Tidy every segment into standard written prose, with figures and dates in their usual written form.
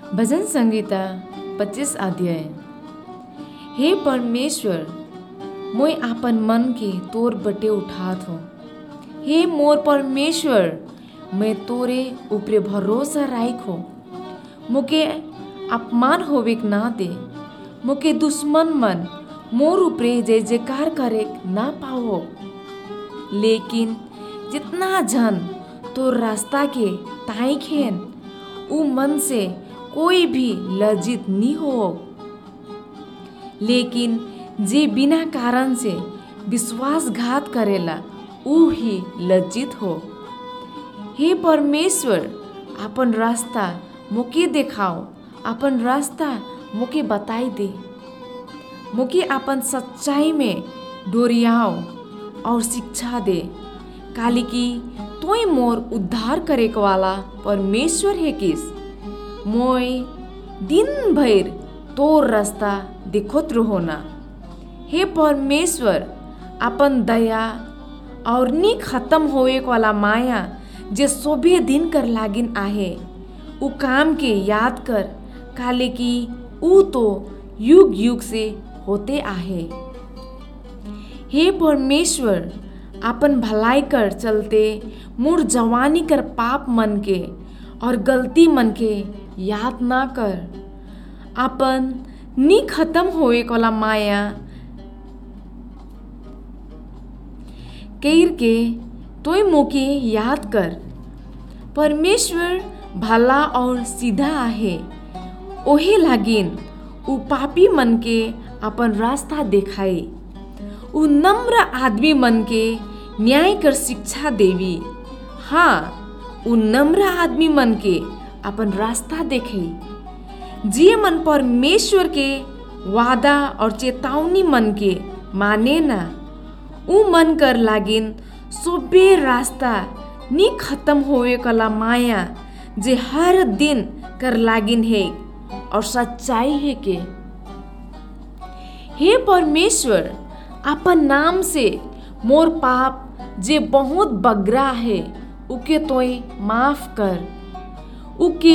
भजन संहिता 25 अध्याय। हे परमेश्वर, मोय आपन मन के तोर बटे उठात हो। हे मोर परमेश्वर, मैं तोरे ऊपरे भरोसा राखो। मुके अपमान होवे ना दे। मुके दुश्मन मन मोर ऊपरे जय जयकार करे ना पाओ। लेकिन जितना जन तोर रास्ता के ताई खेन, उ मन से कोई भी लज्जित नहीं हो। लेकिन जे बिना कारण से विश्वासघात करेला, उ ही लज्जित हो। हे परमेश्वर, अपन रास्ता मुके दिखाओ। अपन रास्ता मुके बताई दे। मुके अपन सच्चाई में डोरियाओ और शिक्षा दे। काली की तोय मोर उद्धार करे वाला परमेश्वर है किस। मोय दिन भर तोर रास्ता देखत रहो ना। हे परमेश्वर, अपन दया और नी खत्म होए वाला माया जे सोबे दिन कर लागिन आहे, उ काम के याद कर। काले की उ तो युग युग से होते आहे। हे परमेश्वर, अपन भलाई कर चलते मोर जवानी कर पाप मन के और गलती मन के याद ना कर। अपन नी खत्म होए वाला माया कैर के तोय मोके याद कर। परमेश्वर भला और सीधा आहे, ओहे लागिन उ पापी मन के अपन रास्ता देखाई। उ नम्र आदमी मन के न्याय कर शिक्षा देवी। हाँ, उ नम्र आदमी मन के अपन रास्ता देखे। जे मन परमेश्वर के वादा और चेतावनी मन के माने ना, उ मन कर लागिन सोबे रास्ता नी खत्म होए कला माया जे हर दिन कर लागिन है और सच्चाई है के। हे परमेश्वर, अपन नाम से मोर पाप जे बहुत बगरा है, उके तोय माफ कर। उके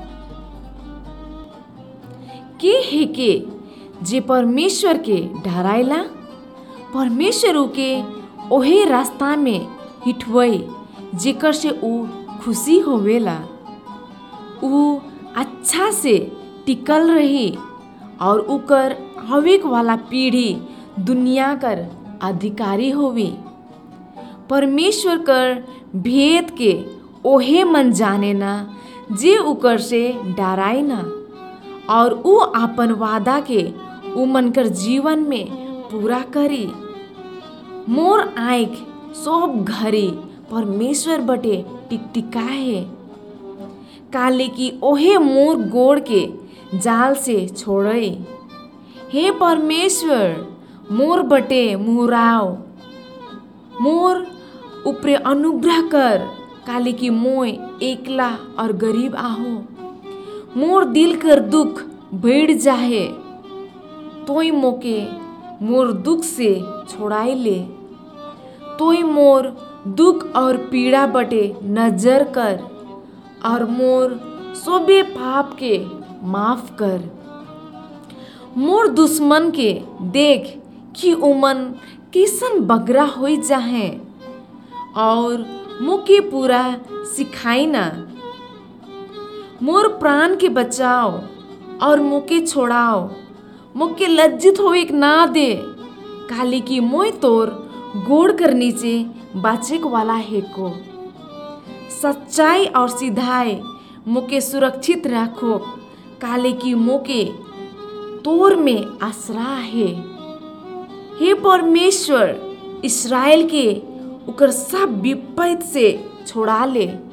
के है के जे परमेश्वर के डराइला। परमेश्वर उके ओहे रास्ता में हिठवई जेकर से उ खुशी होवेला। उ अच्छा से टिकल रही और उकर आवेक वाला पीढ़ी दुनिया कर अधिकारी होवी। परमेश्वर कर भेद के ओहे मन जाने ना जे उकर से डराई ना, और उ आपन वादा के उ मन कर जीवन में पूरा करी। मोर आँख सब घरी परमेश्वर बटे टिकटिकाए। काले की ओहे मोर गोड़ के जाल से छोड़े। हे परमेश्वर, मोर बटे मुहराओ। मोर ऊपरे अनुग्रह कर। काले की मोय एकला और गरीब आहो। मोर दिल कर दुख बढ़ जाहे, तोय मोके मोर दुख से छोड़ाई ले। तोय मोर दुख और पीड़ा बटे नजर कर और मोर सोबे पाप के माफ कर। मोर दुश्मन के देख कि उमन किसन बगरा होई जाहे और मुके पूरा सिखाई ना। मोर प्राण के बचाओ और मुके छोड़ाओ। मुके लज्जित होए ना दे। काली की मोय तोर गोड़ कर नीचे बाचेक वाला है को। सच्चाई और सीधाई मुके सुरक्षित रखो। काले की मोके तोर में आसरा है। हे परमेश्वर, इस्राएल के उकर सब विपद से छोड़ा ले।